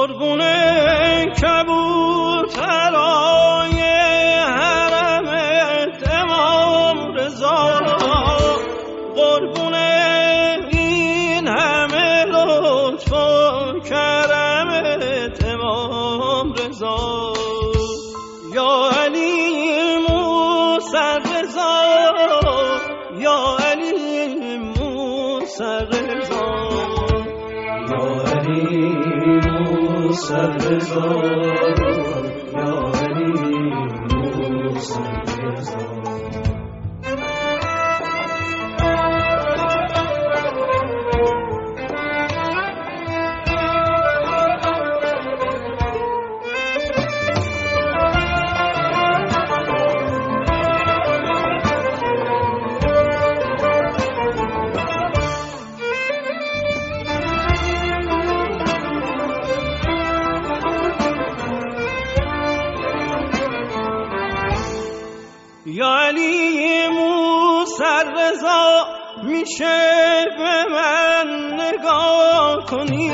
یا علی موسی رضا میشه به من نگاه کنی،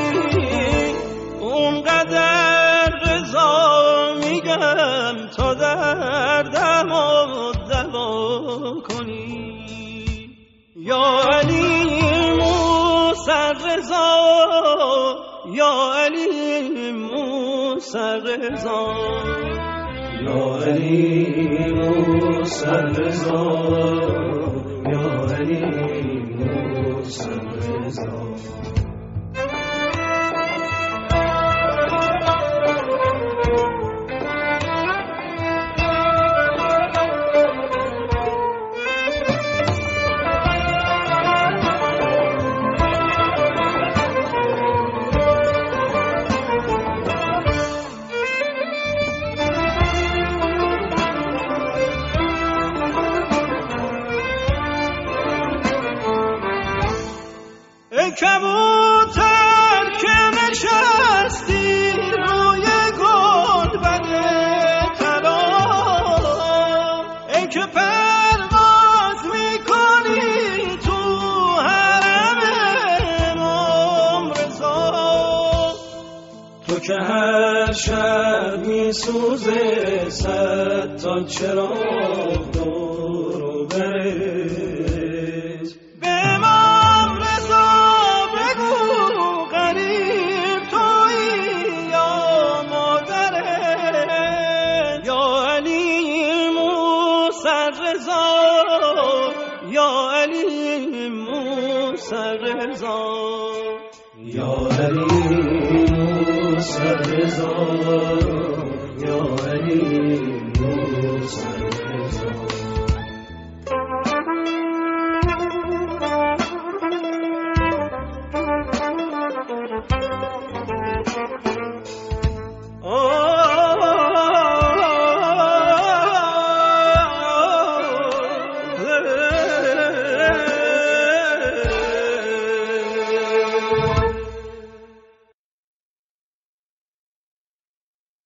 اونقدر رضا میگم تا دردم رو دوا کنی. یا علی موسی رضا، یا علی موسی رضا، یا علی موسی رضا، یا علی موسی رضا. کبوتر که نشستی روی گنبد طلا، ای که پرواز میکنی تو حرم امام رضا، تو که هر شب میسوزه 100 تا چراغ دور و برت، یا علی موسی رضا، یا علی موسی رضا، یا علی موسی رضا.